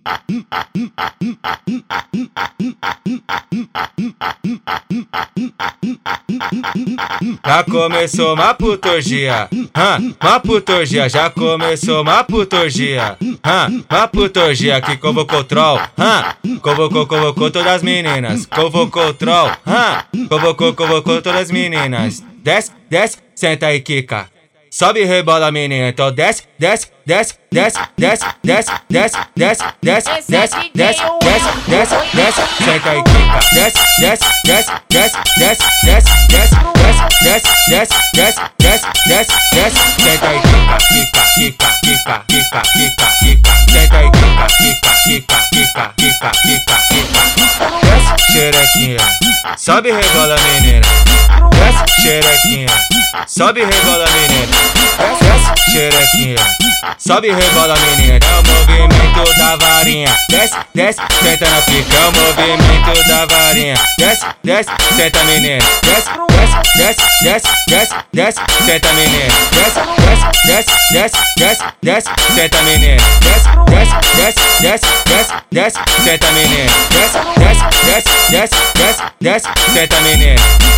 Já começou uma putorgia, uma putorgia, já começou uma putorgia, uma putorgia que convocou o troll, convocou todas as meninas, convocou o troll, convocou todas as meninas. Desce, desce, senta e quica. Sobe e rebola, menina, então desce, desce, desce, desce, desce, desce, desce, desce, desce, desce, desce, desce, desce, desce, senta e quica. Desce, desce, desce, desce, desce, desce, desce, desce, desce, desce, desce, desce, desce, senta e quica, quica, quica, quica, quica, quica, quica, senta e quica, quica, quica, quica, quica, quica, quica. Desce, xerequinha, sobe e rebola, menina. Desce, xerequinha, sobe e rebola, menina. Desce, xerequinha, sobe e rebola, menina. É o movimento da varinha. Desce, desce, senta na pica. É o movimento da varinha. Desce, desce, senta, menina. Desce, desce, desce, desce, desce, desce, senta, menina. Desce, desce, desce, desce, desce, desce, senta, menina. Desce, desce, desce, desce, desce, desce, senta, menina. Desce, desce, desce, desce, desce, desce, senta, menina.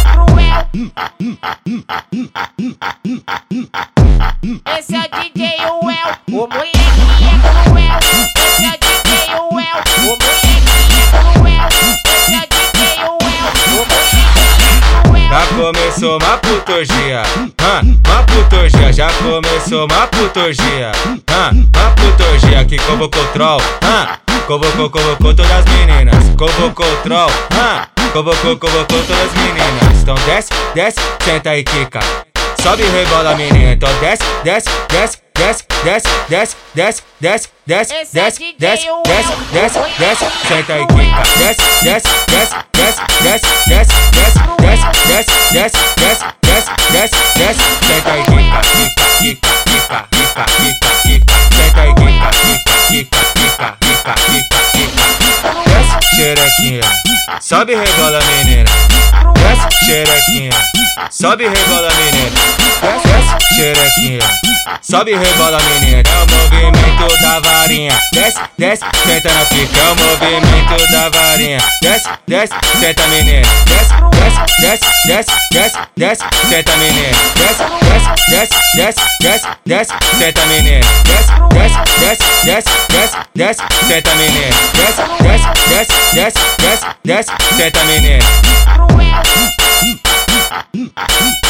Esse é o DJ Uel, o moleque é cruel. Esse é o DJ Uel, o moleque é cruel. Esse é o DJ Uel, o moleque é cruel. Já começou uma putorgia, uma putorgia, já começou uma putorgia, uma putorgia que convocou o troll, convocou todas as meninas, convocou o troll, convocou todas as meninas. Então desce, desce, senta e quica. Sobe e rebola, menina, então desce, desce, desce, desce, desce, desce, desce, desce, desce, desce, desce, desce, desce, desce, senta e quica. Desce, desce, desce, desce, desce, desce, desce, desce, desce, desce, desce, desce, desce, senta e quica, quica, quica, quica, quica, quica, senta e quica, quica, quica, quica, quica, quica. Desce, xerequinha, sobe e rebola, menina. Desce, xerequinha, sobe e rebola, menina. Desce, xerequinha, sobe e rebola, menina. É o movimento da varinha. Desce, desce, senta na pica. É o movimento da varinha. Desce, desce, senta, menina. Desce, desce, desce, desce, desce, desce, senta, menina. Desce, desce, desce, desce, desce, desce, senta, menina. Desce, desce, desce, desce, desce, desce, senta, menina. Desce, desce, desce, desce, desce, desce, senta, menina.